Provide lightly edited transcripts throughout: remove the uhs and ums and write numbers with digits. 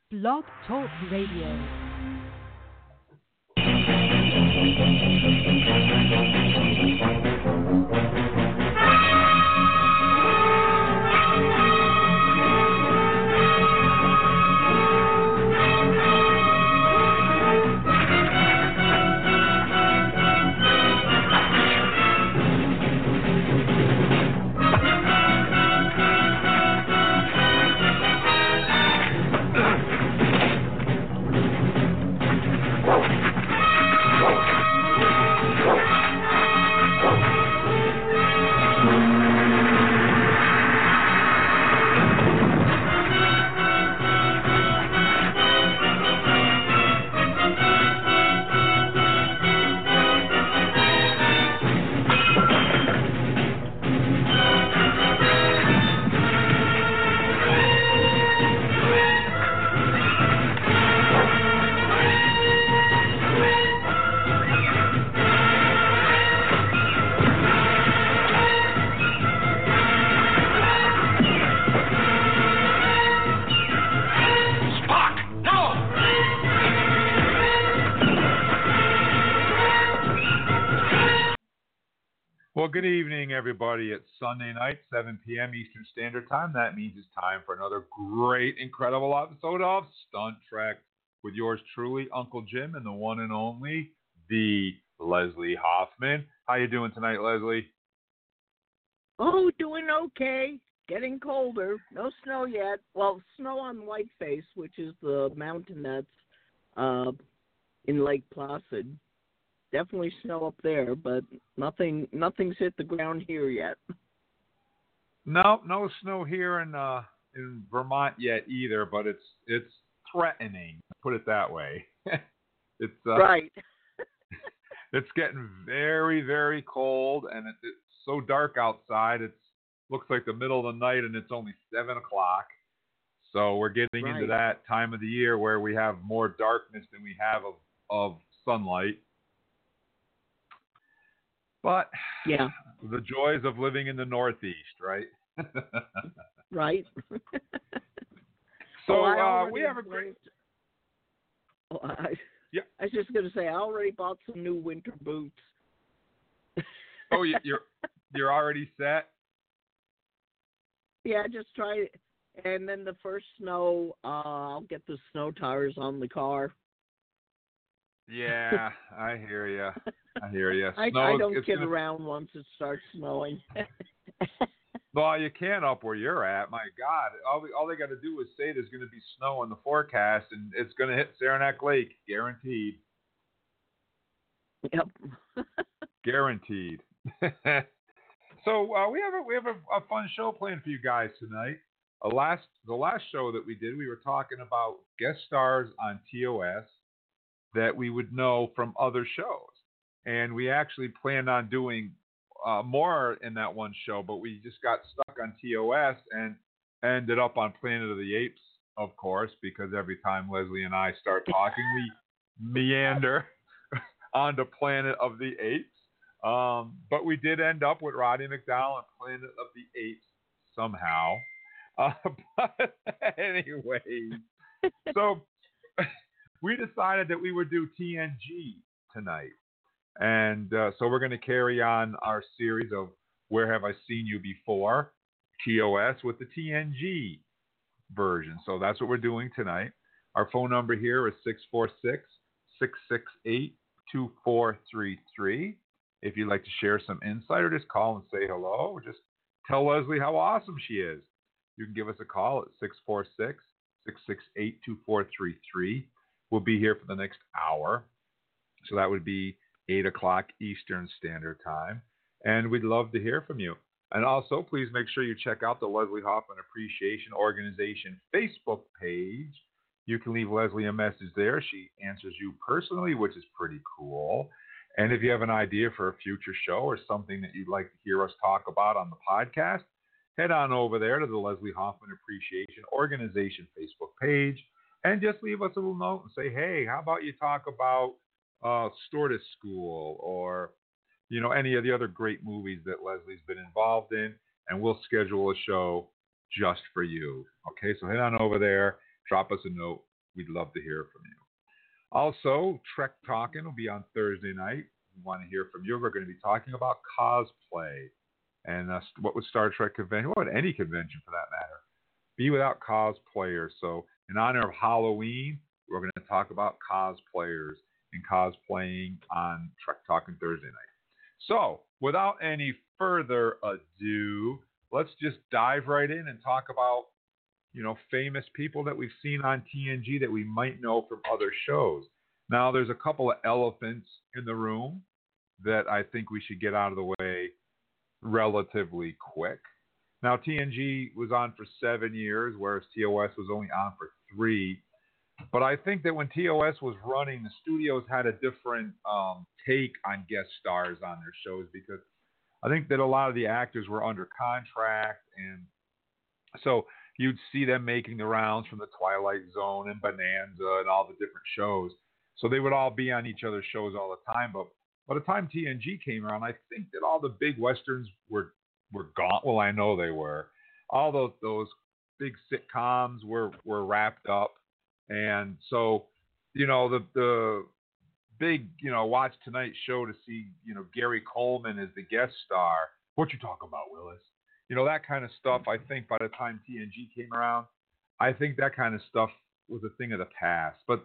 Blog Talk Radio. Well, good evening, everybody. It's Sunday night, 7 p.m. Eastern Standard Time. That means it's time for another great, incredible episode of Stunt Trek with yours truly, Uncle Jim, and the one and only, the Leslie Hoffman. How you doing tonight, Leslie? Oh, doing okay. Getting colder. No snow yet. Well, snow on Whiteface, which is the mountain that's in Lake Placid. Definitely snow up there, but nothing's hit the ground here yet. No snow here in Vermont yet either, but it's threatening. Put it that way. It's right. It's getting very, very cold, and it's so dark outside. It looks like the middle of the night, and it's only 7 o'clock. So we're getting into that time of the year where we have more darkness than we have of sunlight. But yeah, the joys of living in the Northeast, right? Right. So we have a great. I was just going to say I already bought some new winter boots. Oh, you're already set? Yeah, just try it, and then the first snow, I'll get the snow tires on the car. Yeah, I hear you. I don't kid around once it starts snowing. Well, you can up where you're at. My God, all they got to do is say there's going to be snow in the forecast, and it's going to hit Saranac Lake, guaranteed. Yep. Guaranteed. So we have a fun show planned for you guys tonight. The last show that we did, we were talking about guest stars on TOS that we would know from other shows. And we actually planned on doing more in that one show, but we just got stuck on TOS and ended up on Planet of the Apes, of course, because every time Leslie and I start talking, we meander onto Planet of the Apes. But we did end up with Roddy McDowall on Planet of the Apes somehow. But anyway, so we decided that we would do TNG tonight. And so we're going to carry on our series of Where Have I Seen You Before? TOS with the TNG version. So that's what we're doing tonight. Our phone number here is 646-668-2433. If you'd like to share some insight or just call and say hello, or just tell Leslie how awesome she is, you can give us a call at 646-668-2433. We'll be here for the next hour. So that would be 8 o'clock Eastern Standard Time. And we'd love to hear from you. And also, please make sure you check out the Leslie Hoffman Appreciation Organization Facebook page. You can leave Leslie a message there. She answers you personally, which is pretty cool. And if you have an idea for a future show or something that you'd like to hear us talk about on the podcast, head on over there to the Leslie Hoffman Appreciation Organization Facebook page and just leave us a little note and say, hey, how about you talk about Stewardess School or, any of the other great movies that Leslie's been involved in, and we'll schedule a show just for you. Okay, so head on over there, drop us a note, we'd love to hear from you. Also, Trek Talking will be on Thursday night. We want to hear from you. We're going to be talking about cosplay and what would Star Trek convention, what would any convention for that matter, be without cosplayers. So in honor of Halloween, we're going to talk about cosplayers and cosplaying on Trek Talking Thursday night. So without any further ado, let's just dive right in and talk about, famous people that we've seen on TNG that we might know from other shows. Now, there's a couple of elephants in the room that I think we should get out of the way relatively quick. Now, TNG was on for 7 years, whereas TOS was only on for 3. But I think that when TOS was running, the studios had a different take on guest stars on their shows, because I think that a lot of the actors were under contract, and so you'd see them making the rounds from the Twilight Zone and Bonanza and all the different shows. So they would all be on each other's shows all the time. But by the time TNG came around, I think that all the big westerns were gone. Well, I know they were. All those big sitcoms were wrapped up. And so, the big, Watch Tonight show to see, Gary Coleman as the guest star. What you talking about, Willis? That kind of stuff, I think by the time TNG came around, I think that kind of stuff was a thing of the past. But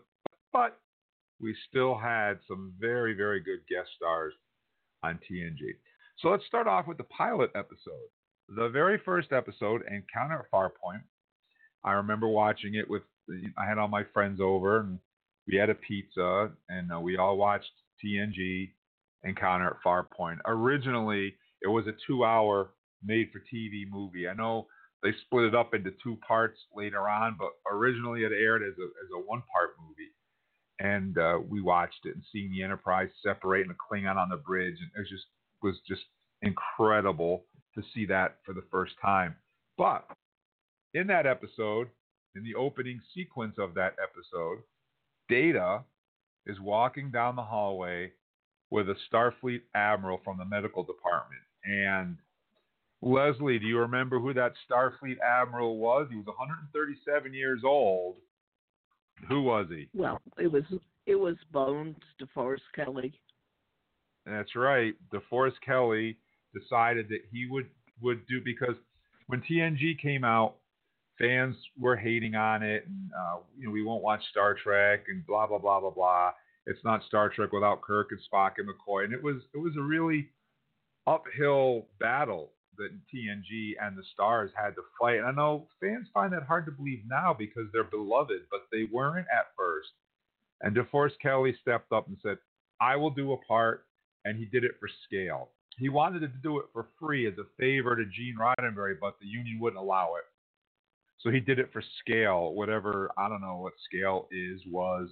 we still had some very, very good guest stars on TNG. So let's start off with the pilot episode. The very first episode, Encounter at Farpoint. I remember watching it I had all my friends over, and we had a pizza, and we all watched TNG, Encounter at Farpoint. Originally, it was a 2-hour made-for-TV movie. I know they split it up into 2 parts later on, but originally it aired as a 1-part movie. And we watched it and seeing the Enterprise separate and a Klingon on the bridge, and it was just incredible to see that for the first time. But in that episode, in the opening sequence of that episode, Data is walking down the hallway with a Starfleet admiral from the medical department. And Leslie, do you remember who that Starfleet admiral was? He was 137 years old. Who was he? Well, it was Bones, DeForest Kelly. That's right. DeForest Kelly decided that he would do, because when TNG came out, fans were hating on it, and we won't watch Star Trek and blah blah blah blah blah. It's not Star Trek without Kirk and Spock and McCoy, and it was a really uphill battle that TNG and the stars had to fight. And I know fans find that hard to believe now because they're beloved, but they weren't at first. And DeForest Kelly stepped up and said, I will do a part, and he did it for scale. He wanted to do it for free as a favor to Gene Roddenberry, but the union wouldn't allow it. So he did it for scale, whatever, I don't know what scale was.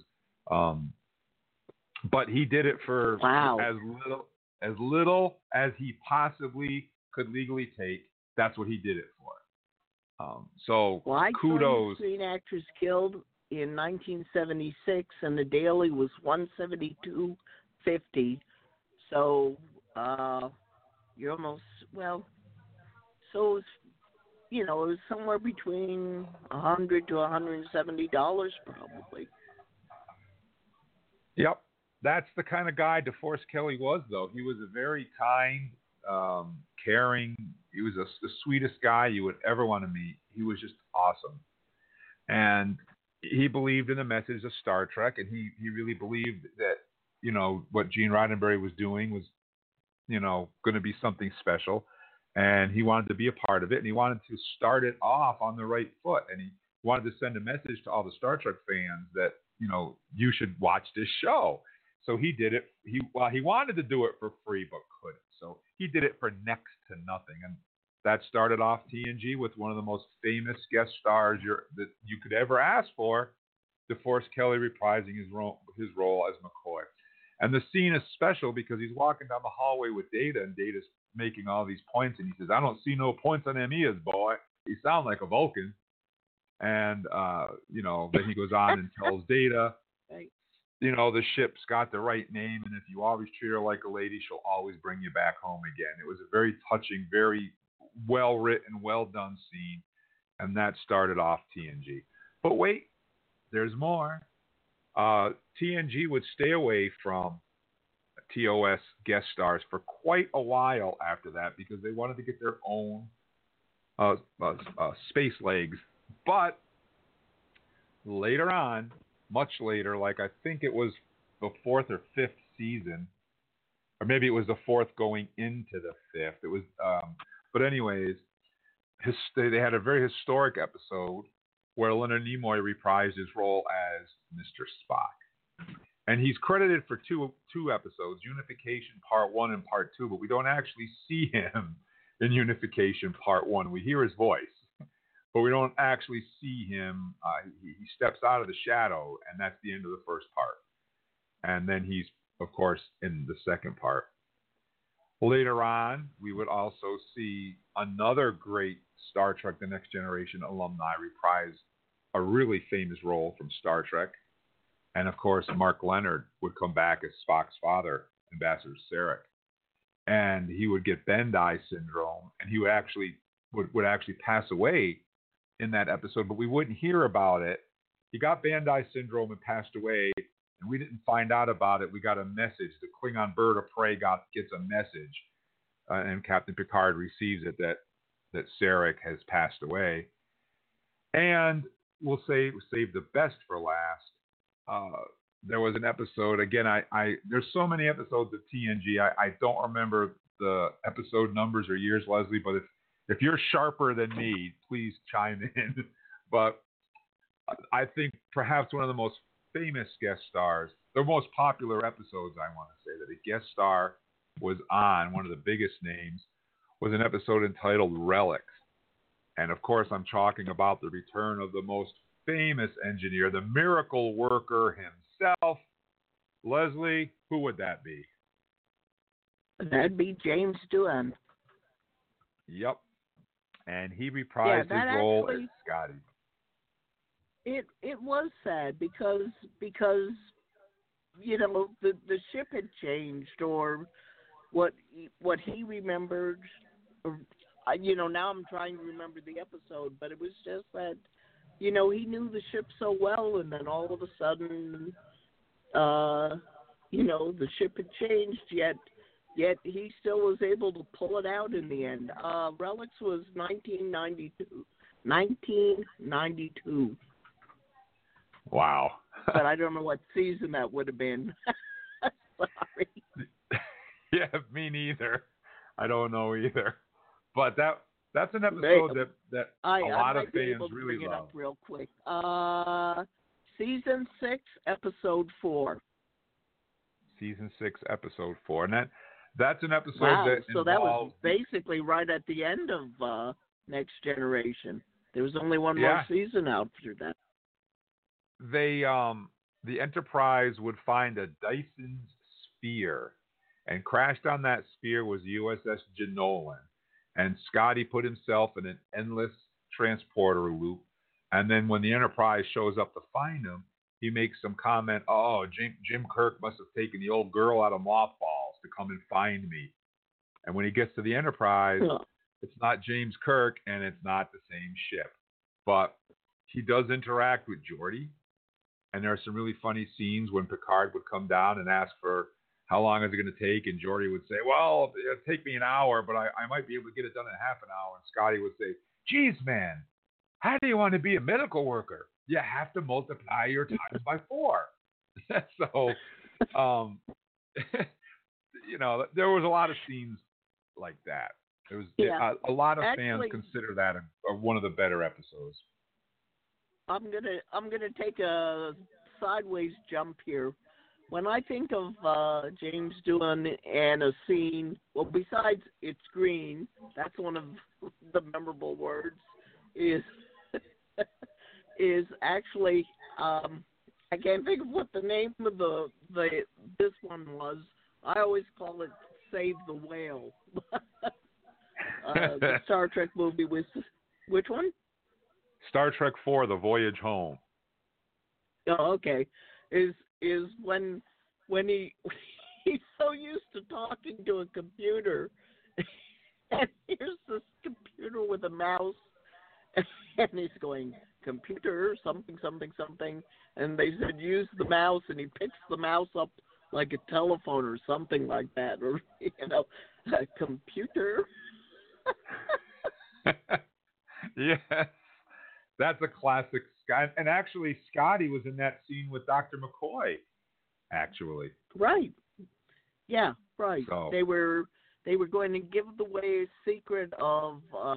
But he did it for as little as he possibly could legally take. That's what he did it for. So kudos. I saw Screen Actors Guild in 1976, and the daily was $172.50. So you're almost, so it's, it was somewhere between $100 to $170 probably. Yep. That's the kind of guy DeForest Kelly was, though. He was a very kind, caring. He was the sweetest guy you would ever want to meet. He was just awesome. And he believed in the message of Star Trek, and he really believed that, what Gene Roddenberry was doing was, going to be something special. And he wanted to be a part of it, and he wanted to start it off on the right foot. And he wanted to send a message to all the Star Trek fans that, you should watch this show. So he did it. He wanted to do it for free, but couldn't. So he did it for next to nothing. And that started off TNG with one of the most famous guest stars that you could ever ask for, DeForest Kelly reprising his role as McCoy. And the scene is special because he's walking down the hallway with Data, and Data's making all these points, and he says, I don't see no points on them ears, boy. He sounds like a Vulcan. And, then he goes on and tells Data, the ship's got the right name, and if you always treat her like a lady, she'll always bring you back home again. It was a very touching, very well-written, well-done scene, and that started off TNG. But wait, there's more. TNG would stay away from TOS guest stars for quite a while after that because they wanted to get their own space legs. But later on, much later, like I think it was the 4th or 5th season, or maybe it was the 4th going into the 5th. It was, but anyways, they had a very historic episode where Leonard Nimoy reprised his role as Mr. Spock. And he's credited for two episodes, Unification Part 1 and Part 2, but we don't actually see him in Unification Part 1. We hear his voice, but we don't actually see him. He steps out of the shadow, and that's the end of the first part. And then he's, of course, in the second part. Later on, we would also see another great Star Trek The Next Generation alumni reprise a really famous role from Star Trek. And, of course, Mark Lenard would come back as Spock's father, Ambassador Sarek. And he would get Bandai syndrome, and he would actually pass away in that episode, but we wouldn't hear about it. He got Bandai syndrome and passed away, and we didn't find out about it. We got a message. The Klingon bird of prey gets a message, and Captain Picard receives it that Sarek has passed away. And we'll save the best for last. There was an episode, again, there's so many episodes of TNG, I don't remember the episode numbers or years, Leslie, but if you're sharper than me, please chime in. But I think perhaps one of the most famous guest stars, the most popular episodes, I want to say, that a guest star was on, one of the biggest names, was an episode entitled Relics. And of course, I'm talking about the return of the most famous engineer, the miracle worker himself. Leslie, who would that be? That'd be James Doohan. Yep. And he reprised his role as Scotty. It was sad because you know the ship had changed, or what he remembered, or you know, now I'm trying to remember the episode, but it was just that, you know, he knew the ship so well, and then all of a sudden, you know, the ship had changed, yet he still was able to pull it out in the end. Relics was 1992. Wow. But I don't know what season that would have been. Sorry. Yeah, me neither. I don't know either. But that's an episode that a lot of fans really bring love. It up real quick. Season 6, Episode 4. Season 6, Episode 4, and that's an episode that so that was basically right at the end of Next Generation. There was only one more season out through that. The Enterprise would find a Dyson's sphere, and crashed on that sphere was USS Jenolan. And Scotty put himself in an endless transporter loop. And then when the Enterprise shows up to find him, he makes some comment, Jim Kirk must have taken the old girl out of mothballs to come and find me. And when he gets to the Enterprise, it's not James Kirk, and it's not the same ship. But he does interact with Geordi. And there are some really funny scenes when Picard would come down and ask for how long is it going to take, and Geordi would say, well, it'll take me an hour, but I might be able to get it done in half an hour. And Scotty would say, geez, man, how do you want to be a medical worker? You have to multiply your times by 4. So, you know, there was a lot of scenes like that. There was a lot of fans consider that one of the better episodes. I'm gonna take a sideways jump here. When I think of James Doohan and a scene, well, besides it's green, that's one of the memorable words, is actually, I can't think of what the name of this one was. I always call it Save the Whale. The Star Trek movie with, which one? Star Trek 4, The Voyage Home. Oh, okay. Is when he's so used to talking to a computer, and here's this computer with a mouse, and he's going, computer, something, something, something. And they said, use the mouse, and he picks the mouse up like a telephone or something like that. Or, a computer. Yes. That's a classic Scott. And actually, Scotty was in that scene with Dr. McCoy, actually. Right. Yeah, right. So. They were going to give away a secret of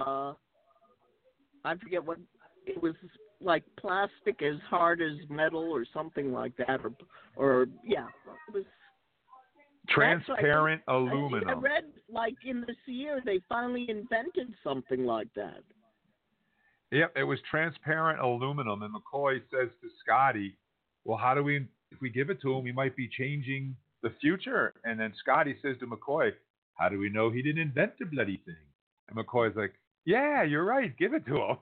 I forget what it was, like plastic as hard as metal or something like that, or yeah, it was Transparent aluminum. I read like in this year they finally invented something like that. Yep, it was transparent aluminum, and McCoy says to Scotty, "Well, how do we? If we give it to him, we might be changing the future." And then Scotty says to McCoy, "How do we know he didn't invent the bloody thing?" And McCoy's like, "Yeah, you're right. Give it to him."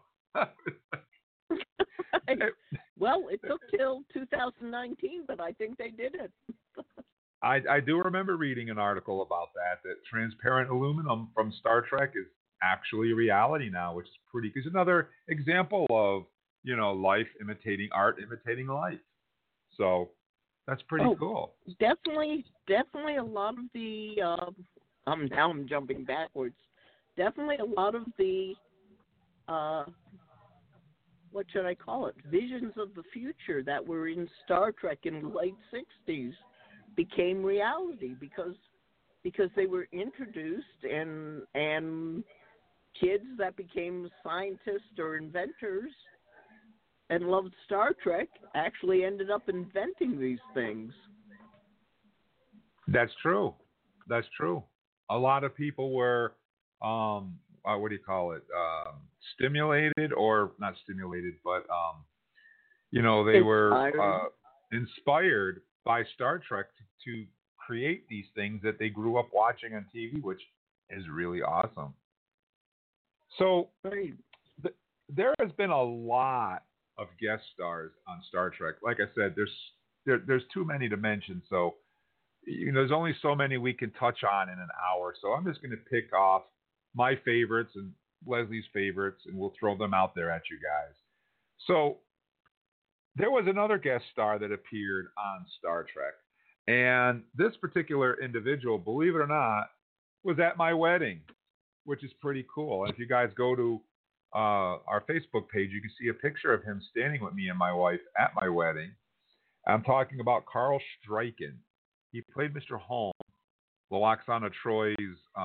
Well, it took till 2019, but I think they did it. I do remember reading an article about that transparent aluminum from Star Trek is actually a reality now, which is pretty. Because another example of life imitating art, imitating life. So that's pretty cool. Definitely a lot of the. Now I'm jumping backwards. Definitely a lot of the. What should I call it? Visions of the future that were in Star Trek in the late 60s became reality because they were introduced, and kids that became scientists or inventors and loved Star Trek actually ended up inventing these things. That's true. That's true. A lot of people were what do you call it? Stimulated, or not stimulated, but they were inspired by Star Trek to create these things that they grew up watching on TV, which is really awesome. So there has been a lot of guest stars on Star Trek. Like I said, there's too many to mention. So there's only so many we can touch on in an hour. So I'm just going to pick off my favorites and Leslie's favorites, and we'll throw them out there at you guys. So there was another guest star that appeared on Star Trek. And this particular individual, believe it or not, was at my wedding, which is pretty cool. And if you guys go to our Facebook page, you can see a picture of him standing with me and my wife at my wedding. I'm talking about Carl Stryken. He played Mr. Holmes, Lwaxana Troy's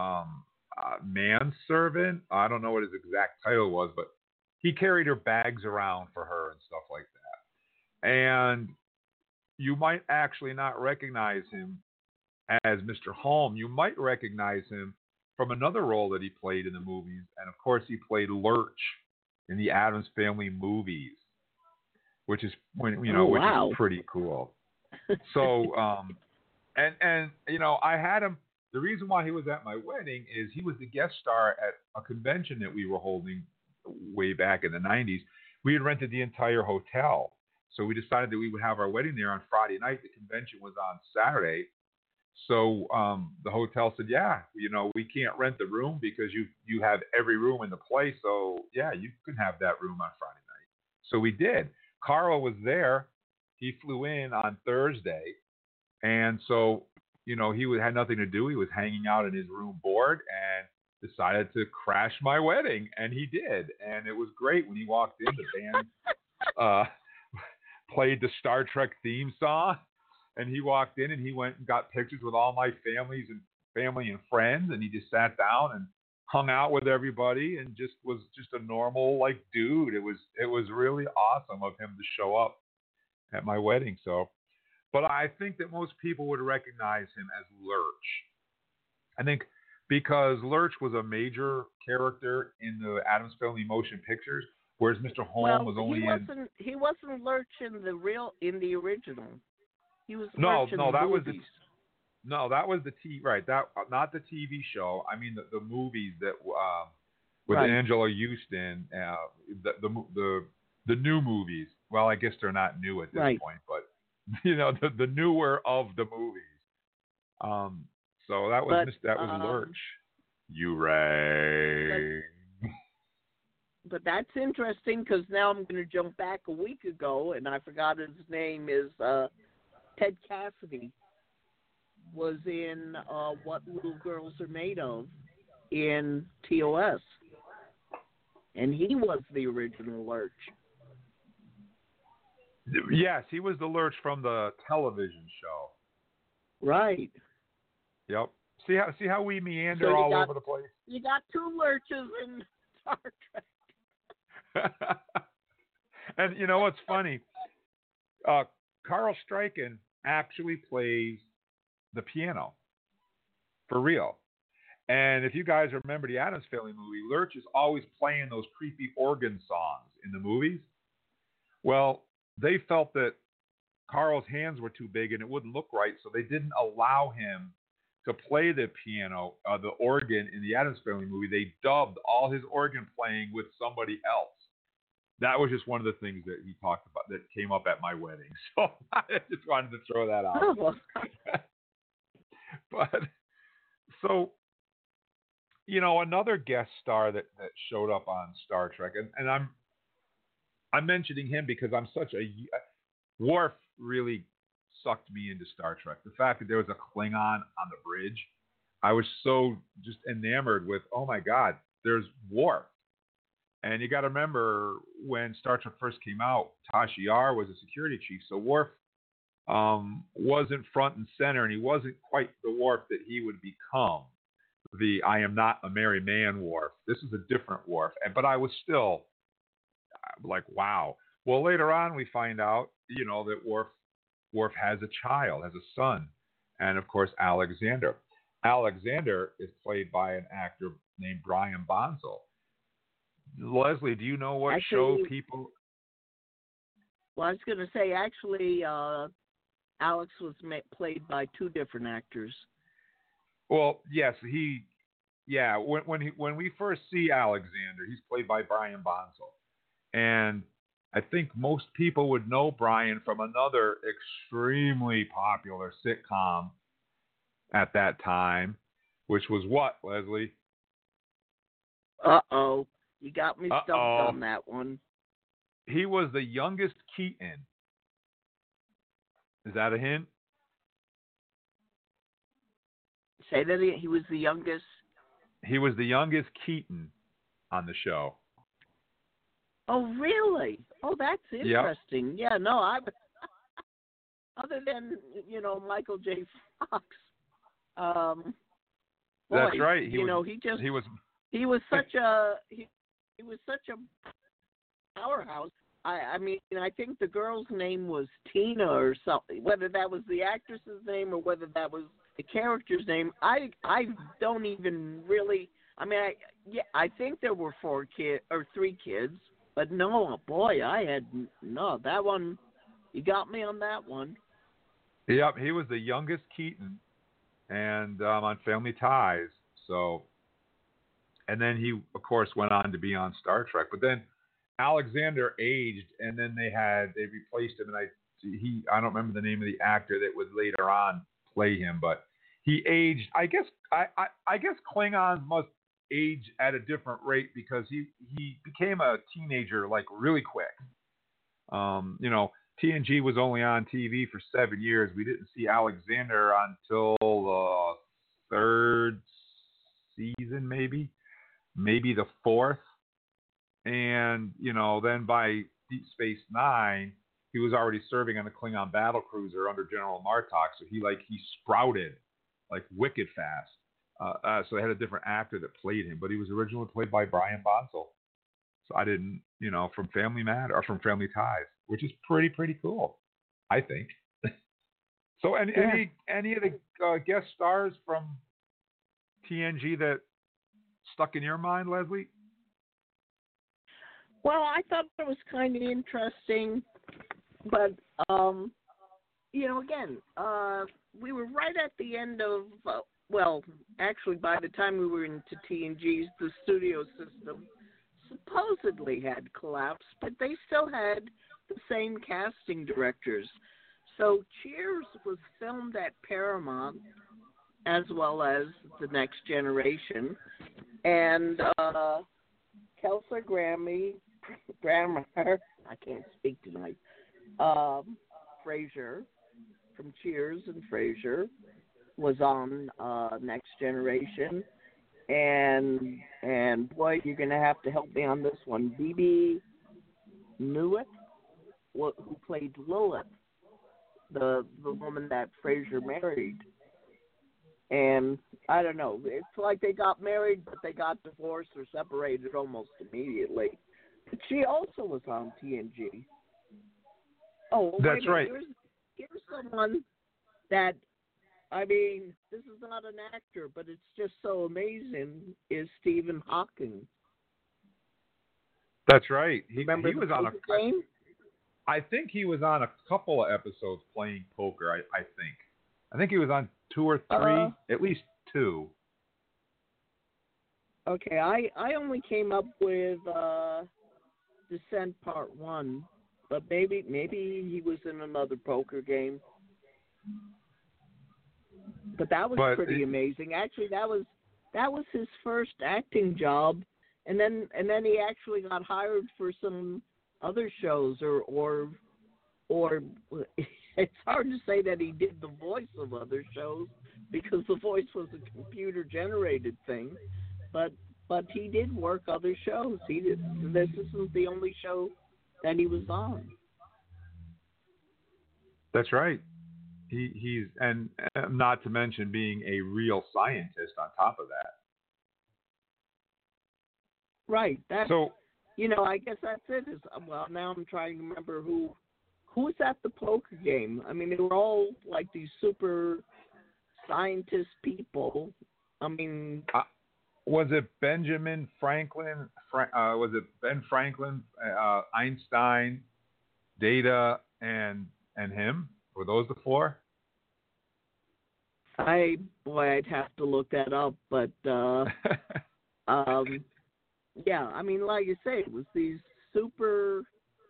manservant. I don't know what his exact title was, but he carried her bags around for her and stuff like that. And you might actually not recognize him as Mr. Holmes. You might recognize him from another role that he played in the movies. And, of course, he played Lurch in the Addams Family movies, which is, which is pretty cool. So, and I had him. The reason why he was at my wedding is he was the guest star at a convention that we were holding way back in the 90s. We had rented the entire hotel. So we decided that we would have our wedding there on Friday night. The convention was on Saturday. So the hotel said, yeah, we can't rent the room because you have every room in the place. So, yeah, you can have that room on Friday night. So we did. Carl was there. He flew in on Thursday. And so, he had nothing to do. He was hanging out in his room bored and decided to crash my wedding. And he did. And it was great. When he walked in, the band played the Star Trek theme song. And he walked in and he went and got pictures with all my family and friends. And he just sat down and hung out with everybody and was just a normal dude. It was really awesome of him to show up at my wedding. So, but I think that most people would recognize him as Lurch. I think because Lurch was a major character in the Addams Family motion pictures, whereas Mr. Holmes was only he wasn't Lurch in the original. He was Lurch in the movies. That was the right. That not the TV show. I mean the movies that with Angela Houston, the new movies. Well, I guess they're not new at this point, but the newer of the movies. So that was Lurch. You rang. but that's interesting because now I'm going to jump back a week ago, and I forgot his name is Ted Cassidy. Was in What Little Girls Are Made Of in TOS, and he was the original Lurch. Yes, he was the Lurch from the television show. Right. Yep. See how we meander all over the place. You got two Lurches in Star Trek. And you know what's funny? Carl Stryken actually plays the piano for real. And if you guys remember the Addams Family movie, Lurch is always playing those creepy organ songs in the movies. Well, they felt that Carl's hands were too big and it wouldn't look right, so they didn't allow him to play the piano, the organ in the Addams Family movie. They dubbed all his organ playing with somebody else. That was just one of the things that he talked about that came up at my wedding. So I just wanted to throw that out. Oh. But so, you know, another guest star that showed up on Star Trek, and I'm mentioning him because I'm such a Worf really sucked me into Star Trek. The fact that there was a Klingon on the bridge, I was so just enamored with, oh my God, there's Worf. And you got to remember when Star Trek first came out, Tasha Yar was a security chief, so Worf wasn't front and center, and he wasn't quite the Worf that he would become. The I am not a merry man Worf. This is a different Worf, but I was still like, wow. Well, later on we find out, you know, that Worf has a child, has a son, and of course Alexander. Alexander is played by an actor named Brian Bonsall. Leslie, do you know what show people? Well, I was going to say, actually, Alex was played by two different actors. Well, yes, when we first see Alexander, he's played by Brian Bonsall. And I think most people would know Brian from another extremely popular sitcom at that time, which was what, Leslie? Uh-oh. You got me stumped on that one. He was the youngest Keaton. Is that a hint? Say that again. He was the youngest? He was the youngest Keaton on the show. Oh, really? Oh, that's interesting. Yep. Yeah, no, other than, you know, Michael J. Fox. That's right. He was such a powerhouse. I mean, I think the girl's name was Tina or something. Whether that was the actress's name or whether that was the character's name, I don't even really. I mean, I think there were 3 kids, but no, boy, that one. You got me on that one. Yep, he was the youngest Keaton, and on Family Ties. So, and then he, of course, went on to be on Star Trek. But then Alexander aged, and then they replaced him, and I don't remember the name of the actor that would later on play him, but he aged. I guess Klingons must age at a different rate because he became a teenager like really quick. You know, TNG was only on TV for 7 years. We didn't see Alexander until the 3rd season, maybe the 4th. And, you know, then by Deep Space Nine, he was already serving on a Klingon battle cruiser under General Martok. So he sprouted like wicked fast. So they had a different actor that played him, but he was originally played by Brian Bonsall. So I didn't, you know, from Family Ties, which is pretty cool, I think. So any of the guest stars from TNG that stuck in your mind, Leslie? Well, I thought it was kind of interesting, but you know, again, we were right at the end of. Well, actually, by the time we were into TNG's, the studio system supposedly had collapsed, but they still had the same casting directors. So Cheers was filmed at Paramount as well as The Next Generation. And Kelsa Grammer, I can't speak tonight. Frasier from Cheers and Frasier was on Next Generation, and boy, you're gonna have to help me on this one. Bebe Neuwirth, who played Lilith, the woman that Frasier married. And I don't know, it's like they got married, but they got divorced or separated almost immediately. But she also was on TNG. Oh, well, That's right. Here's someone that, I mean, this is not an actor, but it's just so amazing, is Stephen Hawking. That's right. He was on a game? I think he was on a couple of episodes playing poker, I think. I think he was on 2 or 3, at least 2. Okay, I only came up with Descent Part 1, but maybe he was in another poker game. But that was pretty amazing. Actually, that was his first acting job, and then he actually got hired for some other shows or it's hard to say that he did the voice of other shows because the voice was a computer generated thing, but he did work other shows. He did. This isn't the only show that he was on. That's right. He's and not to mention being a real scientist on top of that. Right. So I guess that's it. Well, now I'm trying to remember who was at the poker game. I mean, they were all like these super scientist people. I mean, was it Benjamin Franklin? Was it Ben Franklin, Einstein, Data, and him? Were those the 4? I'd have to look that up, but yeah, I mean, like you say, it was these super.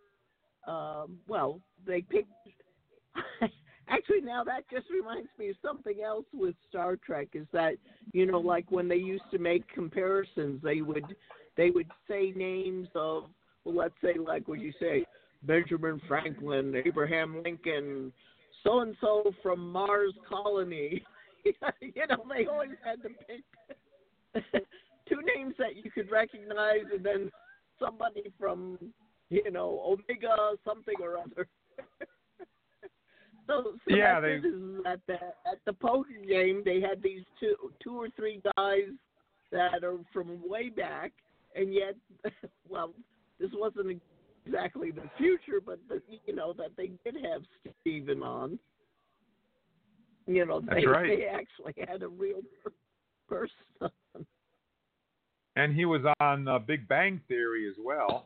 They picked. Actually, now that just reminds me of something else with Star Trek. Is that like when they used to make comparisons, they would say names of, well, let's say, like what you say, Benjamin Franklin, Abraham Lincoln, so and so from Mars Colony. They always had to pick 2 names that you could recognize, and then somebody from Omega something or other. so yeah, at the poker game they had these two or three guys that are from way back, and yet, well, this wasn't exactly the future, but that they did have Steven on. That's right. They actually had a real person. And he was on Big Bang Theory as well.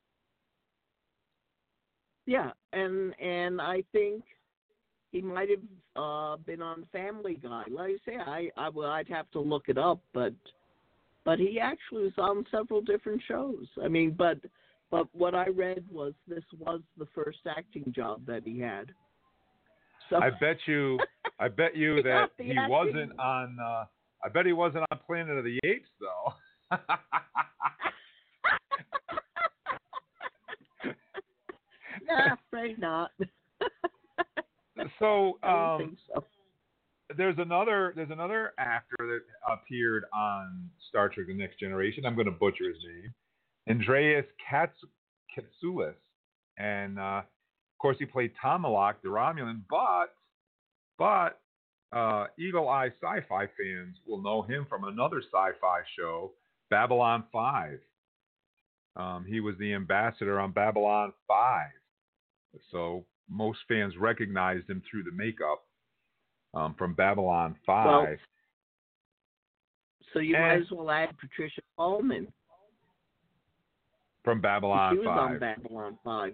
Yeah, and I think he might have been on Family Guy. Like I say, I'd have to look it up, but he actually was on several different shows. I mean, but what I read was this was the first acting job that he had. So I bet you that he wasn't on. I bet he wasn't on Planet of the Apes though. Nah, afraid not. So, I don't think so. There's another actor that appeared on Star Trek: The Next Generation. I'm going to butcher his name, Andreas Katsoulis, and of course he played Tomalak, the Romulan. But Eagle Eye sci-fi fans will know him from another sci-fi show, Babylon 5. He was the ambassador on Babylon 5, so most fans recognized him through the makeup from Babylon 5. Well, so you might as well add Patricia Ullman from Babylon 5. She was on Babylon 5.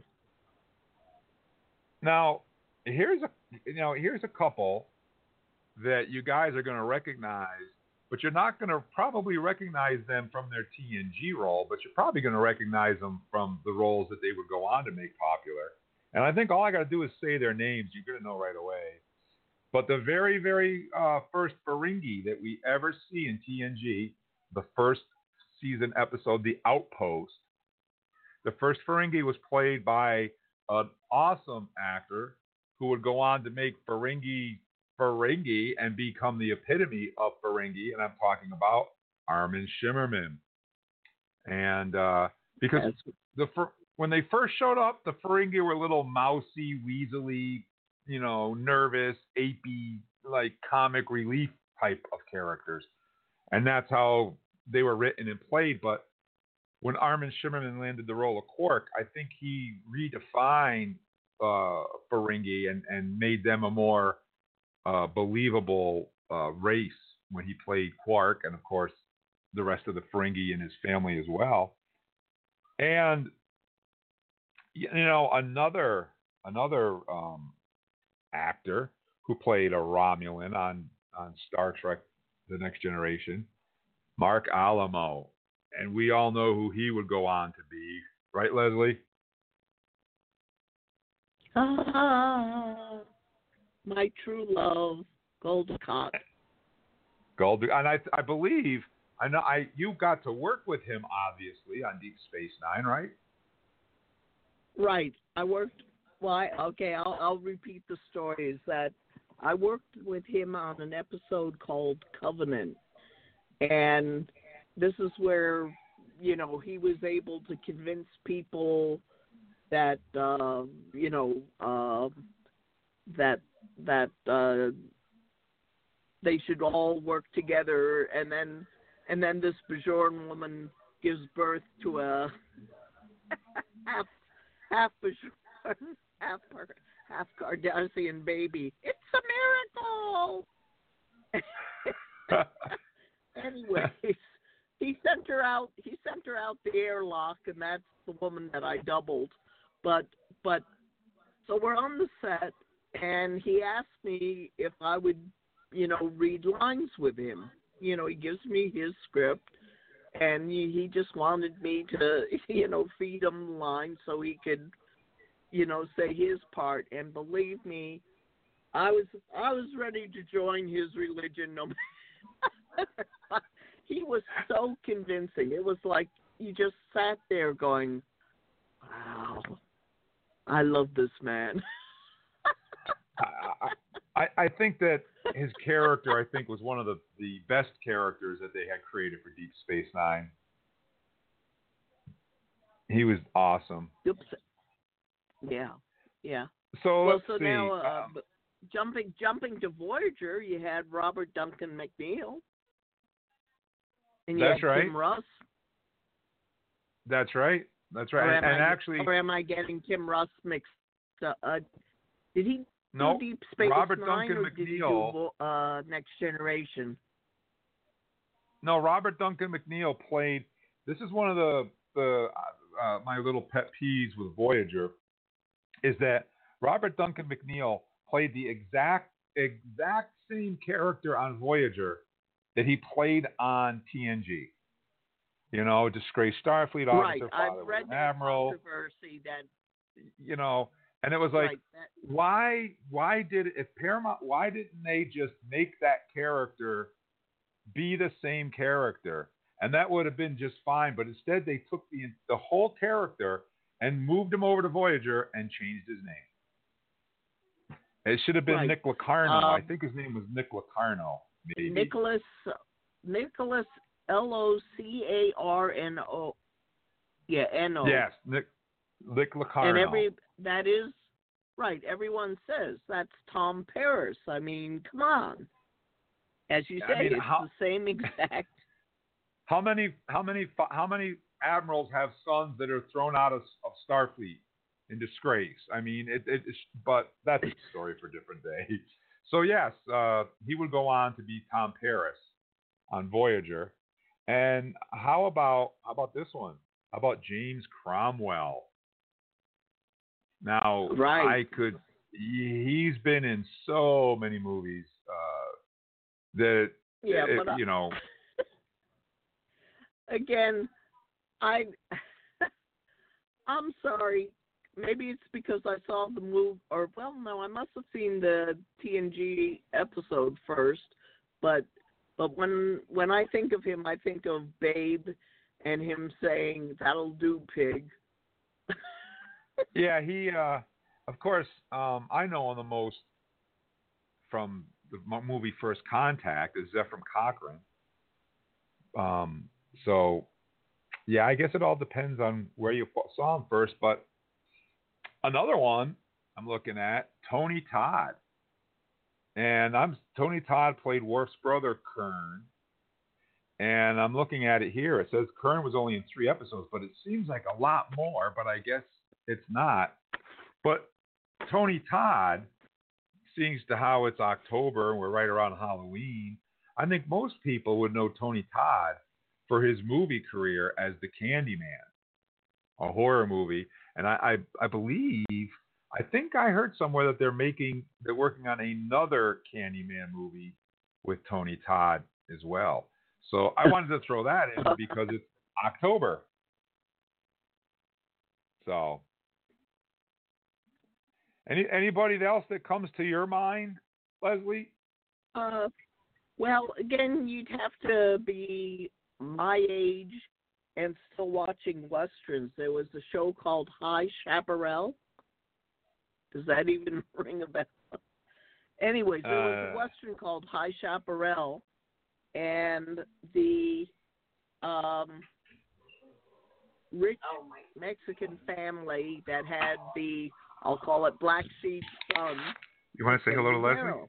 Now, here's a couple that you guys are going to recognize, but you're not going to probably recognize them from their TNG role, but you're probably going to recognize them from the roles that they would go on to make popular. And I think all I got to do is say their names. You're going to know right away. But the very, very first Ferengi that we ever see in TNG, the first season episode, The Outpost. The first Ferengi was played by an awesome actor who would go on to make Ferengi and become the epitome of Ferengi, and I'm talking about Armin Shimmerman. And because when they first showed up, the Ferengi were little mousy, weaselly, nervous, apey, like comic relief type of characters. And that's how they were written and played. But when Armin Shimmerman landed the role of Quark, I think he redefined Ferengi and made them a more believable race when he played Quark, and of course the rest of the Ferengi and his family as well. And another actor who played a Romulan on Star Trek: The Next Generation, Mark Alamo, and we all know who he would go on to be, right, Leslie? My true love, Goldacott. And I believe you got to work with him obviously on Deep Space Nine, right? Right. I worked. Well, I'll repeat the story. Is that I worked with him on an episode called Covenant, and this is where he was able to convince people that that they should all work together, and then this Bajoran woman gives birth to a half Bajoran, half Cardassian baby. It's a miracle. Anyways, he sent her out the airlock, and that's the woman that I doubled. But so we're on the set, and he asked me if I would, read lines with him. He gives me his script, and he just wanted me to, feed him lines so he could, say his part. And believe me, I was ready to join his religion. No matter. He was so convincing. It was like you just sat there going, "Wow, I love this man." I think that his character, was one of the best characters that they had created for Deep Space Nine. He was awesome. Oops. Yeah. So let's see. Now, jumping to Voyager, you had Robert Duncan McNeil. And you That's had right. Tim Russ. That's right. Or am I getting Tim Russ mixed up? Did he do Deep Space Robert Nine, Duncan or did he do Next Generation? No, Robert Duncan McNeil played. This is one of the my little pet peeves with Voyager, is that Robert Duncan McNeil played the exact same character on Voyager that he played on TNG. Disgraced Starfleet officer, right. I've read that admiral. Controversy that. And it was like, right, why didn't they just make that character be the same character? And that would have been just fine. But instead, they took the whole character and moved him over to Voyager and changed his name. It should have been right. Nick Locarno. I think his name was Nick Locarno. Maybe. Nicholas Locarno. Yeah, N-O. Yes, Nick Locarno. And that is right. Everyone says that's Tom Paris. I mean, come on. As you say, it's the same exact. How many admirals have sons that are thrown out of Starfleet in disgrace? I mean, but that's a story for a different day. So yes, he would go on to be Tom Paris on Voyager. And how about this one? How about James Cromwell? Now, right. he's been in so many movies that, Again, I'm sorry. Maybe it's because I saw the movie, I must have seen the TNG episode first. But when I think of him, I think of Babe and him saying, "That'll do, pig." Yeah, he, of course, I know him the most from the movie First Contact is Zefram Cochrane. So, yeah, I guess it all depends on where you saw him first. But another one I'm looking at, Tony Todd. And Tony Todd played Worf's brother, Kern. And I'm looking at it here. It says Kern was only in 3 episodes, but it seems like a lot more, but I guess it's not. But Tony Todd, seeing to how it's October and we're right around Halloween, I think most people would know Tony Todd for his movie career as the Candyman, a horror movie. And I believe, I think I heard somewhere that they're working on another Candyman movie with Tony Todd as well. So I wanted to throw that in because it's October. So anybody else that comes to your mind, Leslie? Well, again, you'd have to be my age and still watching Westerns. There was a show called High Chaparral. Does that even ring a bell? Anyways, there was a Western called High Chaparral, and the rich Mexican family that had the, I'll call it Black Sheep son. You want to say hello to Leslie?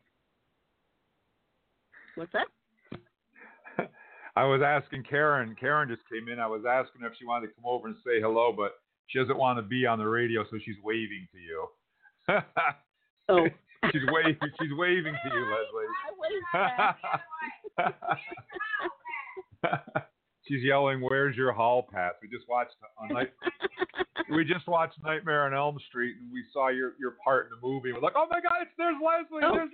What's that? I was asking Karen. Karen just came in. I was asking her if she wanted to come over and say hello, but she doesn't want to be on the radio, so she's waving to you. Oh. She's waving to you, Leslie. She's yelling, "Where's your hall pass?" We just watched Nightmare on Elm Street, and we saw your part in the movie. We're like, "Oh my God, there's Leslie! There's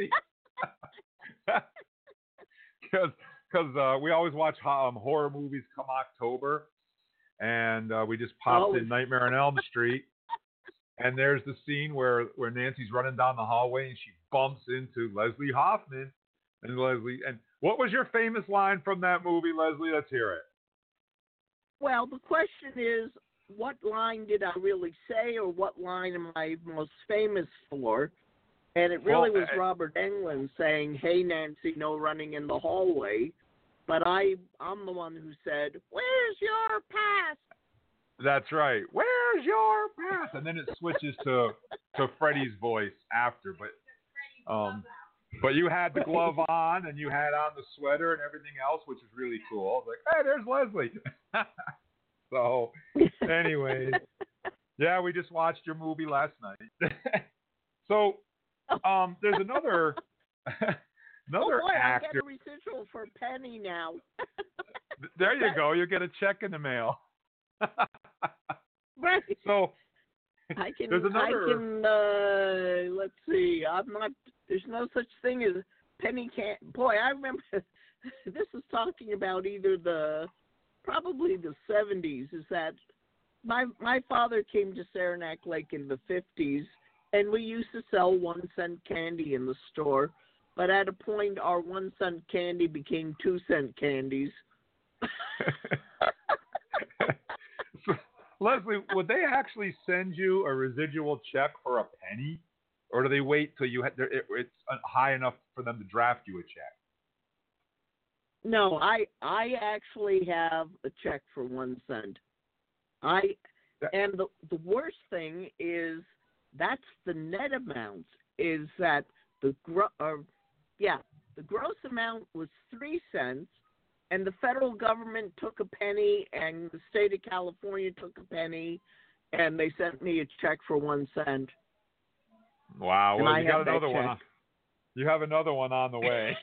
Leslie!" Because we always watch horror movies come October, and we just popped in Nightmare on Elm Street. And there's the scene where Nancy's running down the hallway and she bumps into Leslie Hoffman. And what was your famous line from that movie, Leslie? Let's hear it. Well, the question is, what line did I really say, or what line am I most famous for? And it really was Robert Englund saying, "Hey, Nancy, no running in the hallway." But I'm the one who said, "Where's your pass?" That's right. Where's your pass? And then it switches to Freddie's voice after. But you had the glove on and you had on the sweater and everything else, which is really cool. I was like, "Hey, there's Leslie." So, anyways, yeah, we just watched your movie last night. So, there's another actor. I get a residual for a penny now. There you go. You get a check in the mail. Right. So I can let's see. There's no such thing as penny can. Boy, I remember this is talking about probably the 70s. Is that my father came to Saranac Lake in the 50s, and we used to sell 1-cent candy in the store. But at a point, our 1-cent candy became 2-cent candies. Leslie, would they actually send you a residual check for a penny, or do they wait till it's high enough for them to draft you a check? No, I actually have a check for 1 cent. And the worst thing is that's the net amount. Is that the gross amount was 3 cents. And the federal government took a penny, and the state of California took a penny, and they sent me a check for 1 cent. Wow! Well, you got another one. You have another one on the way.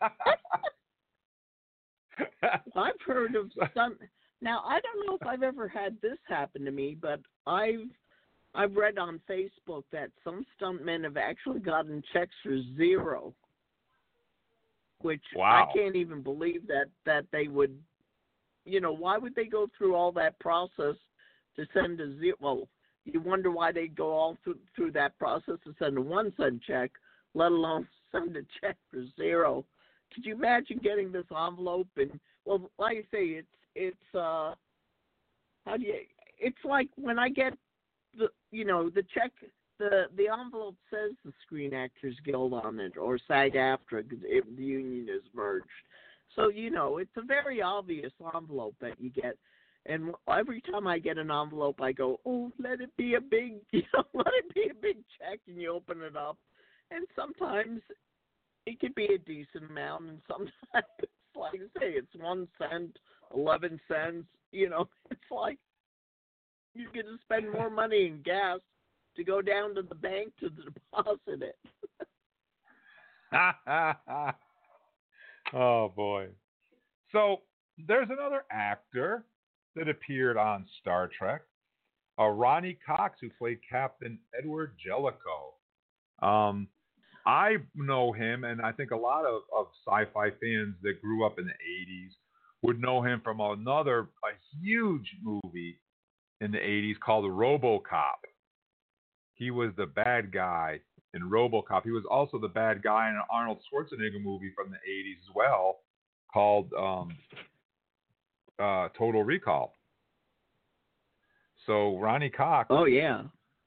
I've heard of some. Now, I don't know if I've ever had this happen to me, but I've read on Facebook that some stuntmen have actually gotten checks for 0. Which wow. I can't even believe that they would, why would they go through all that process to send a 0? Well, you wonder why they go all through that process to send a 1 cent check, let alone send a check for 0. Could you imagine getting this envelope? And, well, like I say, it's like when I get the check, the envelope says the Screen Actors Guild on it, or SAG-AFTRA, because the union is merged. So it's a very obvious envelope that you get. And every time I get an envelope, I go, "Oh, let it be a big, let it be a big check," and you open it up, and sometimes it could be a decent amount, and sometimes it's like, say, it's 1 cent, 11 cents. It's like you're going to spend more money in gas to go down to the bank to deposit it. Oh, boy. So there's another actor that appeared on Star Trek, Ronnie Cox, who played Captain Edward Jellicoe. I know him, and I think a lot of sci-fi fans that grew up in the 80s would know him from a huge movie in the 80s called RoboCop. He was the bad guy in RoboCop. He was also the bad guy in an Arnold Schwarzenegger movie from the 80s as well called Total Recall. So Ronnie Cox. Oh yeah.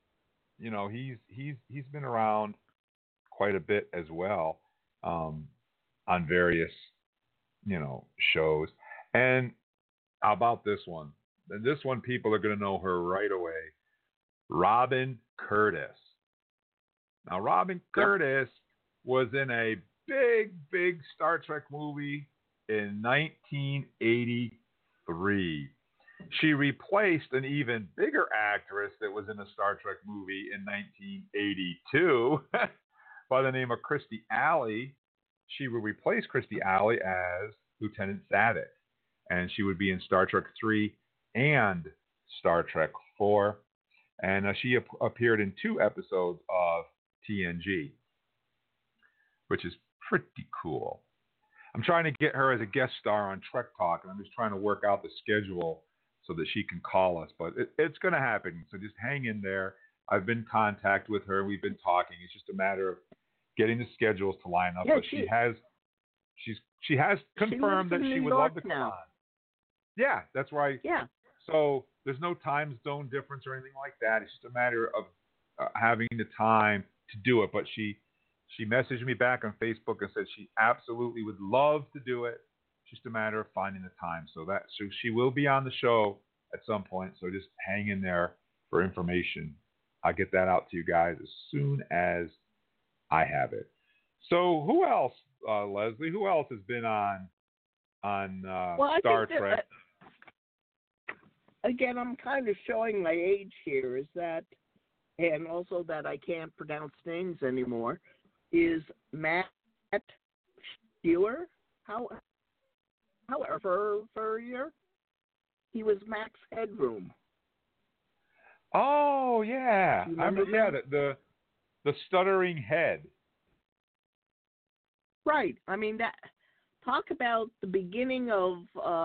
He's been around quite a bit as well on various shows. And how about this one? And this one, people are going to know her right away. Robin Curtis. Now, Robin Curtis was in a big Star Trek movie in 1983. She replaced an even bigger actress that was in a Star Trek movie in 1982 by the name of Kirstie Alley. She would replace Kirstie Alley as Lieutenant Savick, and she would be in Star Trek 3 and Star Trek 4. And she appeared in 2 episodes of TNG, which is pretty cool. I'm trying to get her as a guest star on Trek Talk, and I'm just trying to work out the schedule so that she can call us. But it's going to happen, so just hang in there. I've been in contact with her. We've been talking. It's just a matter of getting the schedules to line up. Yeah, but she has confirmed that she would love to come on. Yeah, that's right. Yeah. So there's no time zone difference or anything like that. It's just a matter of having the time to do it. But she messaged me back on Facebook and said she absolutely would love to do it. It's just a matter of finding the time. So she will be on the show at some point. So just hang in there for information. I'll get that out to you guys as soon as I have it. So who else, Leslie? Who else has been on Star Trek? Again, I'm kind of showing my age here. Is that, and also that I can't pronounce names anymore. Is Matt Stewart? However, Furrier. He was Max Headroom. Oh yeah, the stuttering head. Right. I mean, that. Talk about the beginning of.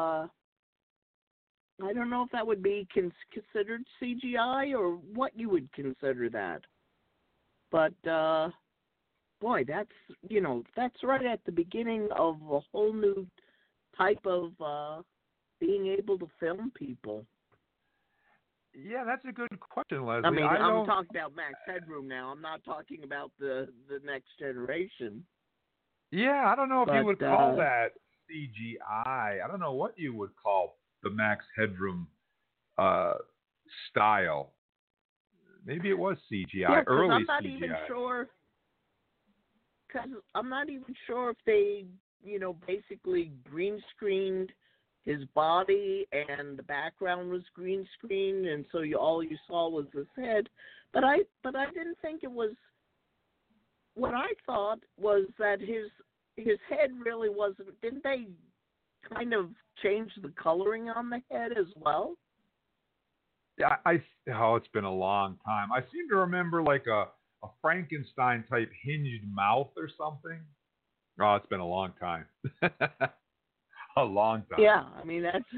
I don't know if that would be considered CGI or what you would consider that. But boy, that's right at the beginning of a whole new type of being able to film people. Yeah, that's a good question, Leslie. I mean, I'm talking about Max Headroom now. I'm not talking about the next generation. Yeah, I don't know if you would call that CGI. I don't know what you would call the Max Headroom style. Maybe it was CGI, early I'm not CGI. Even sure. Because I'm not even sure if they, basically green screened his body and the background was green screened, and so all you saw was his head. But I didn't think it was. What I thought was that his head really wasn't. Didn't they kind of change the coloring on the head as well? Yeah, it's been a long time. I seem to remember like a Frankenstein type hinged mouth or something. Oh, it's been a long time. A long time. Yeah, I mean that's.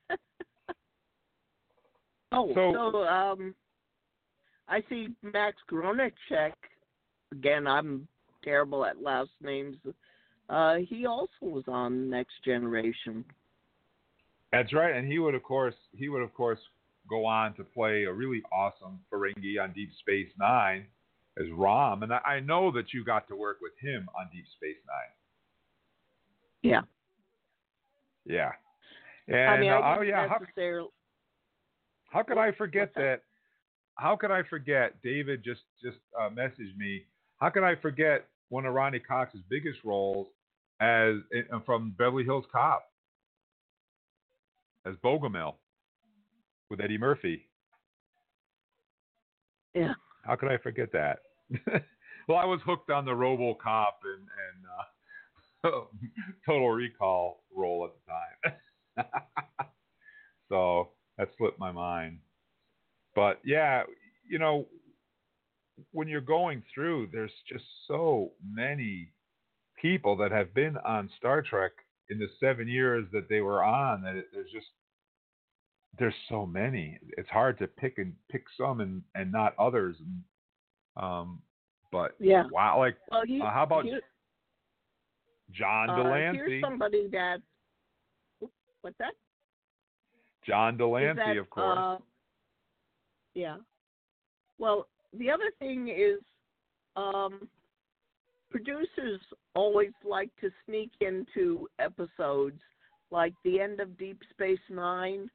I see Max Gronacek. Again, I'm terrible at last names. He also was on Next Generation. That's right, and he would of course go on to play a really awesome Ferengi on Deep Space Nine as Rom, and I know that you got to work with him on Deep Space Nine. Yeah. Yeah, I and mean, I oh didn't yeah, necessarily. how could I forget What's that? that? How could I forget? David just messaged me. How could I forget one of Ronnie Cox's biggest roles as from Beverly Hills Cop as Bogomil with Eddie Murphy? Yeah. How could I forget that? Well, I was hooked on the RoboCop and Total Recall role at the time, so that slipped my mind. But yeah, you know, when you're going through, there's just so many people that have been on Star Trek in the 7 years that they were on that there's so many. It's hard to pick some and not others. Um, but Yeah. wow, like Well, how about here, John here's Delancey? somebody that. What's that? John Is Delancey, that? of course. Yeah. Well, the other thing is, producers always like to sneak into episodes like the end of Deep Space Nine.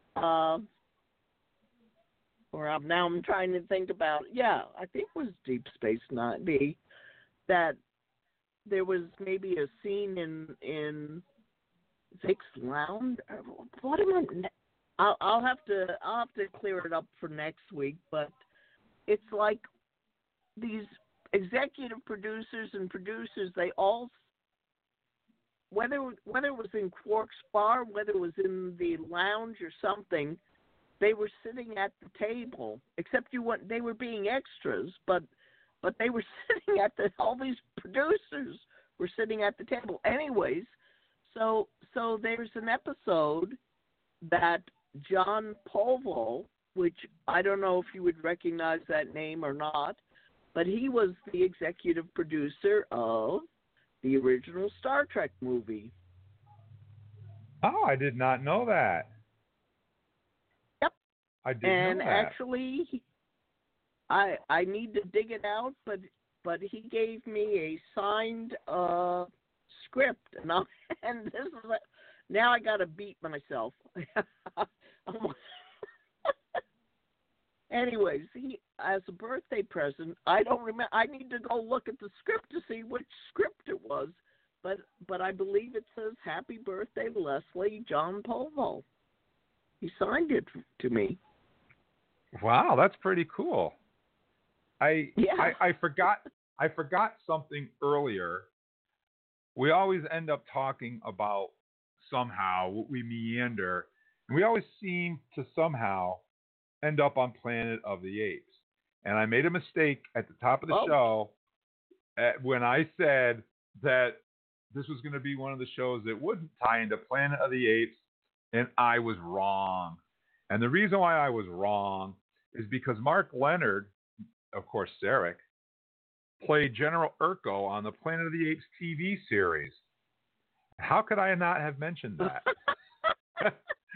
Now I'm trying to think about. Yeah, I think it was Deep Space Nine. That there was maybe a scene in Vic's lounge. What am I? I'll have to clear it up for next week. But it's like these executive producers and producers. They all, whether it was in Quark's bar, whether it was in the lounge or something, they were sitting at the table. Except they were being extras, but they were sitting at all these producers were sitting at the table. Anyways, so there's an episode that John Polvo, which I don't know if you would recognize that name or not, but he was the executive producer of the original Star Trek movie. Oh, I did not know that. Yep. I didn't And know that. actually, I need to dig it out, but he gave me a signed script, and this is now I gotta beat myself. Anyways, he, as a birthday present, I don't remember. I need to go look at the script to see which script it was, but I believe it says "Happy Birthday, Leslie John Polvo." He signed it to me. Wow, that's pretty cool. I forgot something earlier. We always end up talking about somehow we meander, and we always seem to somehow end up on Planet of the Apes. And I made a mistake at the top of the show when I said that this was going to be one of the shows that wouldn't tie into Planet of the Apes, and I was wrong. And the reason why I was wrong is because Mark Leonard, of course, Sarek, played General Urko on the Planet of the Apes TV series. How could I not have mentioned that?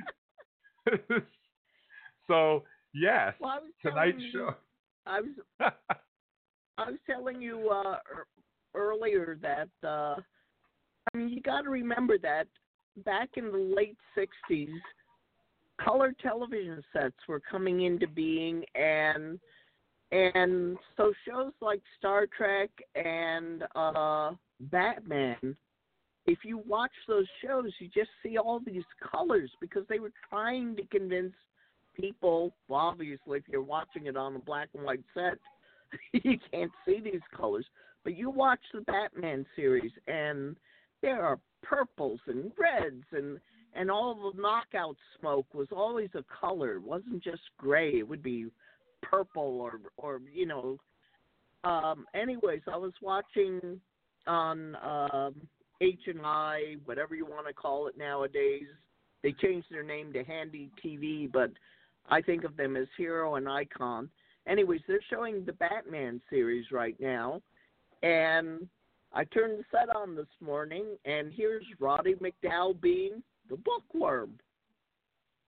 So, yes, well, tonight's show. I was telling you earlier that I mean, you got to remember that back in the late '60s, color television sets were coming into being, and so shows like Star Trek and Batman, if you watch those shows, you just see all these colors because they were trying to convince people. Well, obviously, if you're watching it on a black and white set, you can't see these colors. But you watch the Batman series, and there are purples and reds, and all the knockout smoke was always a color. It wasn't just gray. It would be purple or you know. Anyways, I was watching on H&I, whatever you want to call it nowadays. They changed their name to Handy TV, but I think of them as Hero and Icon. Anyways, they're showing the Batman series right now, and I turned the set on this morning, and here's Roddy McDowall being the bookworm.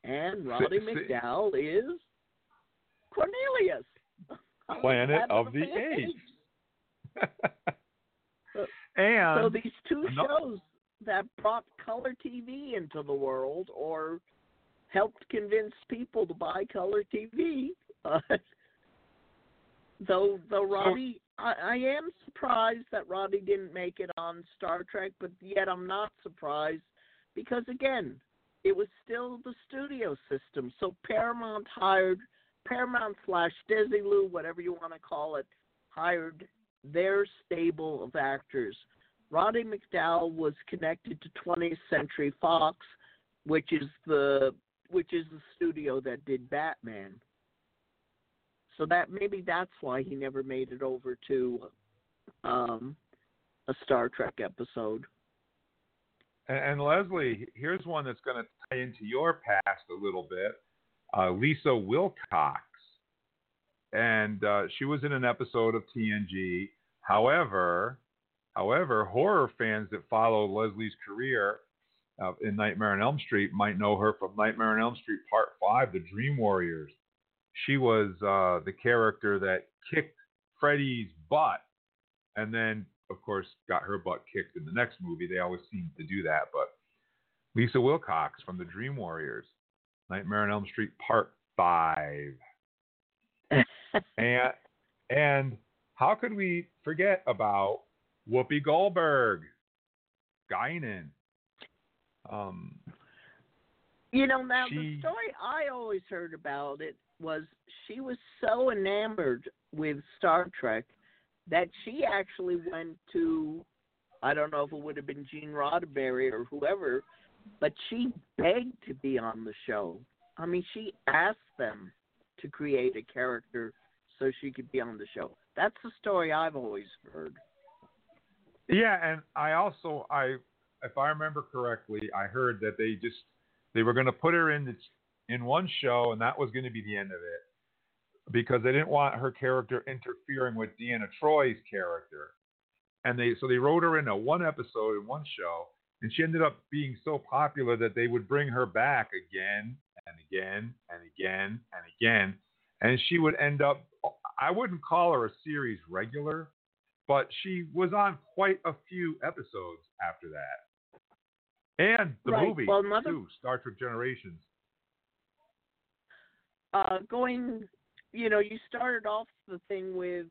and Roddy McDowall is Cornelius. Planet of the Apes. And so these two shows that brought color TV into the world, or helped convince people to buy color TV. Though Roddy, I am surprised that Roddy didn't make it on Star Trek, but yet I'm not surprised because, again, it was still the studio system. So Paramount / Desilu, whatever you want to call it, hired their stable of actors. Roddy McDowall was connected to 20th Century Fox, which is the studio that did Batman. So that's why he never made it over to a Star Trek episode. And Leslie, here's one that's going to tie into your past a little bit. Lisa Wilcox. And she was in an episode of TNG. However, horror fans that follow Leslie's career in Nightmare on Elm Street might know her from Nightmare on Elm Street Part 5, The Dream Warriors. She was the character that kicked Freddy's butt and then, of course, got her butt kicked in the next movie. They always seem to do that. But Lisa Wilcox from The Dream Warriors, Nightmare on Elm Street Part 5. and how could we forget about Whoopi Goldberg, Guinan? The story I always heard about it was she was so enamored with Star Trek that she actually went to, I don't know if it would have been Gene Roddenberry or whoever, but she begged to be on the show. I mean, she asked them to create a character so she could be on the show. That's the story I've always heard. Yeah, and if I remember correctly, I heard that they were going to put her in one show, and that was going to be the end of it, because they didn't want her character interfering with Deanna Troy's character, and so they wrote her in one episode in one show, and she ended up being so popular that they would bring her back again and again and again and again, and she would end up. I wouldn't call her a series regular, but she was on quite a few episodes after that. And the movie, too, Star Trek Generations. You started off the thing with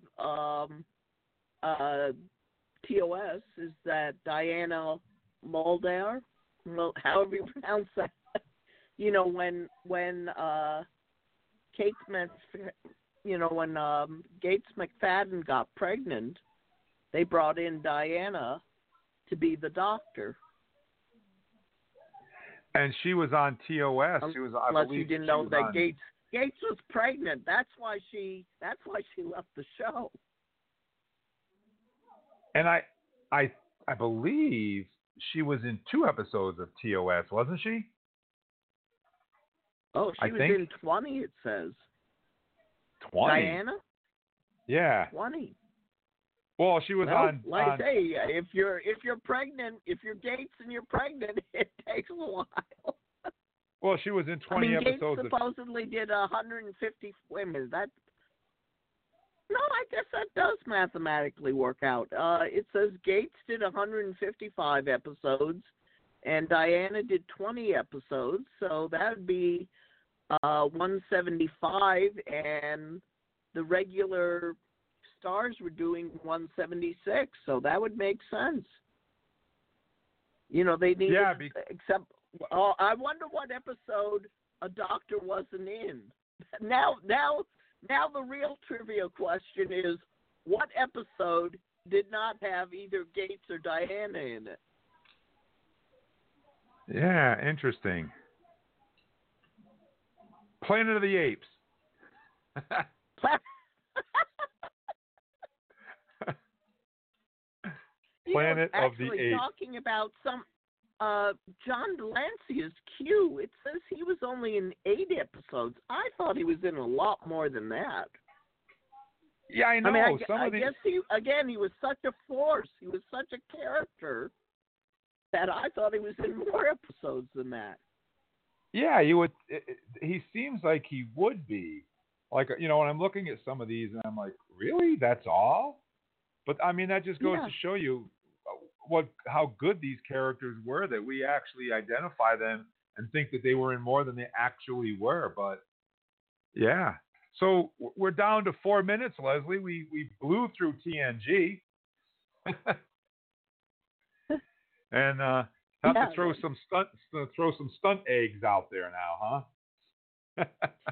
TOS, is that Diana Muldaur, however you pronounce that, when Kate Smith, when Gates McFadden got pregnant, they brought in Diana to be the doctor. And she was on TOS. She was, unless you didn't know that Gates was pregnant. That's why she left the show. And I believe she was in 2 episodes of TOS, wasn't she? Oh, she was in 20. It says 20. Diana. Yeah. 20. Well, she was on. Like I say, if you're pregnant, if you're Gates and you're pregnant, it takes a while. Well, she was in 20 episodes. Gates supposedly did 150 women. I guess that does mathematically work out. It says Gates did 155 episodes, and Diana did 20 episodes, so that would be 175, and the regular stars were doing 176, so that would make sense. They needed, except I wonder what episode a doctor wasn't in. Now the real trivia question is, what episode did not have either Gates or Diana in it? Yeah, interesting. Planet of the Apes. Planet of the Apes. Talking about some John Delancey is Q. It says he was only in 8 episodes. I thought he was in a lot more than that. Yeah, I know. I guess he was such a force. He was such a character that I thought he was in more episodes than that. Yeah, you would. He seems like he would be. Like, when I'm looking at some of these, and I'm like, really? That's all? But I mean, that just goes Yeah, to show you how good these characters were that we actually identify them and think that they were in more than they actually were. But yeah, so we're down to 4 minutes, Leslie. We blew through TNG, and time to yeah. throw some stunt eggs out there now, huh?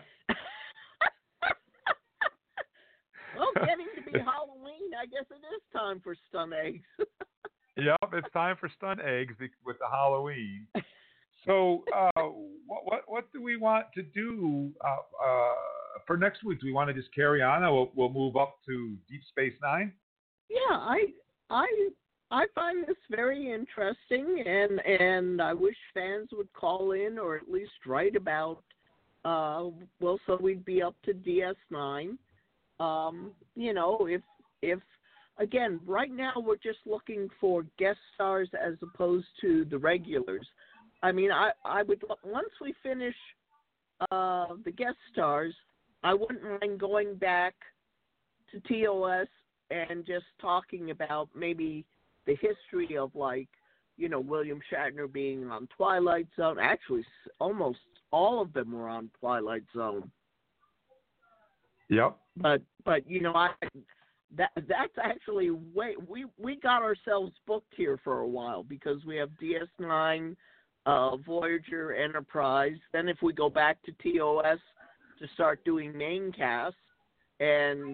Well, getting to be Halloween, I guess it is time for stun eggs. Yep, it's time for stunt eggs with the Halloween. So, what do we want to do for next week? Do we want to just carry on, or we'll move up to Deep Space Nine? Yeah, I I find this very interesting, and I wish fans would call in or at least write about. So we'd be up to DS9. If again, right now we're just looking for guest stars as opposed to the regulars. I mean, I would once we finish the guest stars, I wouldn't mind going back to TOS and just talking about maybe the history of William Shatner being on Twilight Zone. Actually, almost all of them were on Twilight Zone. Yep. But that's actually we got ourselves booked here for a while because we have DS9, Voyager, Enterprise. Then if we go back to TOS to start doing main cast and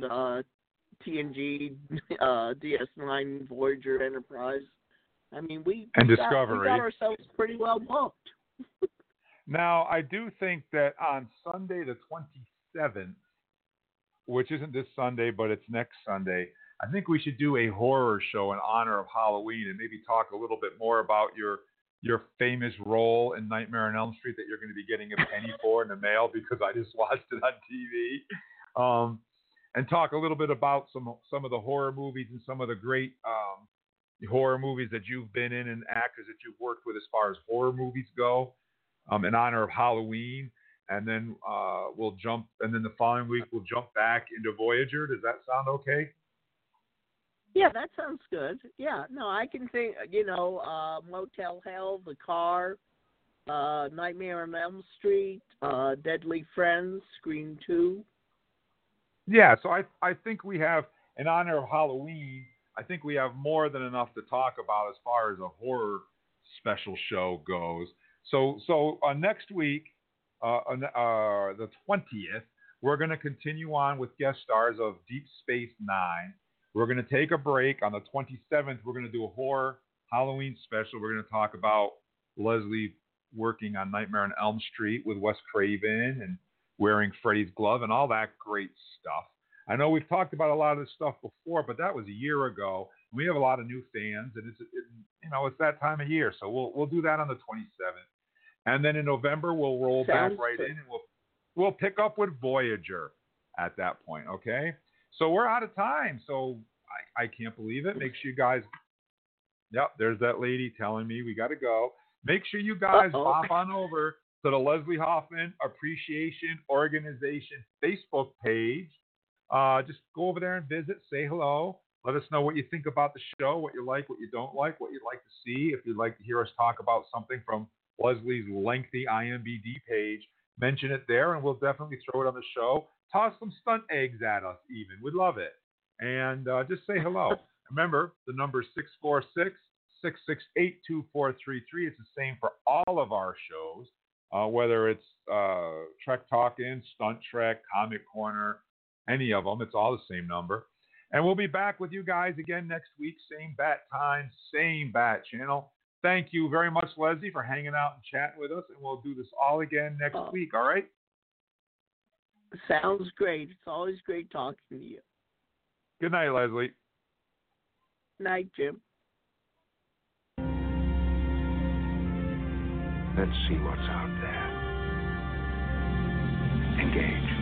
TNG, DS9, Voyager, Enterprise. I mean, Discovery. We got ourselves pretty well booked. Now, I do think that on Sunday the 27th, which isn't this Sunday, but it's next Sunday, I think we should do a horror show in honor of Halloween and maybe talk a little bit more about your famous role in Nightmare on Elm Street that you're going to be getting a penny for in the mail because I just watched it on TV. And talk a little bit about some of the horror movies and some of the great horror movies that you've been in and actors that you've worked with as far as horror movies go, in honor of Halloween. And then the following week we'll jump back into Voyager. Does that sound okay? Yeah, that sounds good. Yeah, no, I can think, Motel Hell, The Car, Nightmare on Elm Street, Deadly Friends, Scream 2. Yeah, so I think we have, in honor of Halloween, I think we have more than enough to talk about as far as a horror special show goes. So next week, on the 20th, we're going to continue on with guest stars of Deep Space Nine. We're going to take a break. On the 27th, we're going to do a horror Halloween special. We're going to talk about Leslie working on Nightmare on Elm Street with Wes Craven and wearing Freddy's glove and all that great stuff. I know we've talked about a lot of this stuff before, but that was a year ago. We have a lot of new fans, and it's that time of year. So we'll do that on the 27th. And then in November, we'll roll back right in, and we'll pick up with Voyager at that point, okay? So we're out of time, so I can't believe it. Make sure you guys – yep, there's that lady telling me we got to go. Make sure you guys hop on over to the Leslie Hoffman Appreciation Organization Facebook page. Just go over there and visit, say hello. Let us know what you think about the show, what you like, what you don't like, what you'd like to see. If you'd like to hear us talk about something from Leslie's lengthy IMBD page, mention it there, and we'll definitely throw it on the show. Toss some stunt eggs at us even. We'd love it. And just say hello. Remember, the number is 646-668-2433. It's the same for all of our shows, whether it's Trek Talkin', Stunt Trek, Comic Corner, any of them. It's all the same number. And we'll be back with you guys again next week. Same bat time, same bat channel. Thank you very much, Leslie, for hanging out and chatting with us. And we'll do this all again next week, all right? Sounds great. It's always great talking to you. Good night, Leslie. Night, Jim. Let's see what's out there. Engage.